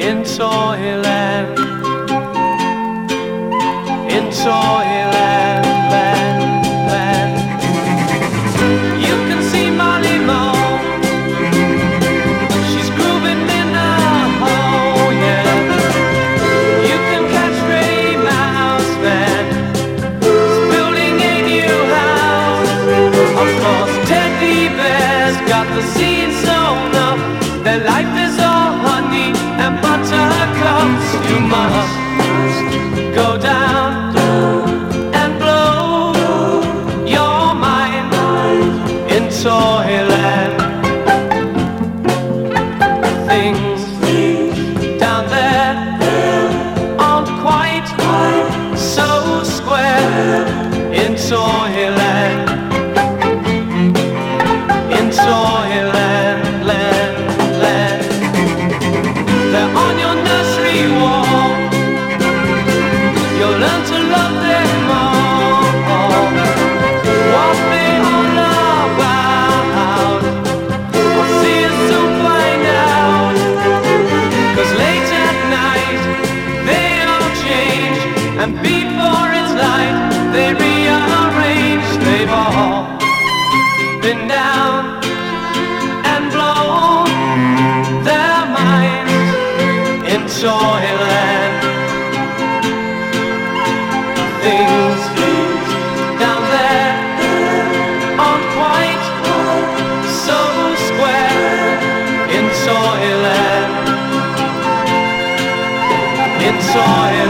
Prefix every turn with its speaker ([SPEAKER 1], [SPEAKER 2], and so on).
[SPEAKER 1] in Toyland, in Toyland, land, land. You can see Molly Moe, she's grooving in the hole, yeah. You can catch Ray Mouse Man, he's building a new house. Of course, teddy bears got the scene sewn up, their life is all honey and buttercups. You must go down and blow your mind in Toyland. Things down there aren't quite so square in Toyland, in Toyland, land, land. They're on your nursery wall, you'll learn to love them all. What they all about, I'll see you soon find out. 'Cause late at night they all change, and before it's light they rearrange. They've all been down and blown their minds in Toyland. Things down there aren't quite so square in Toyland, in Toyland.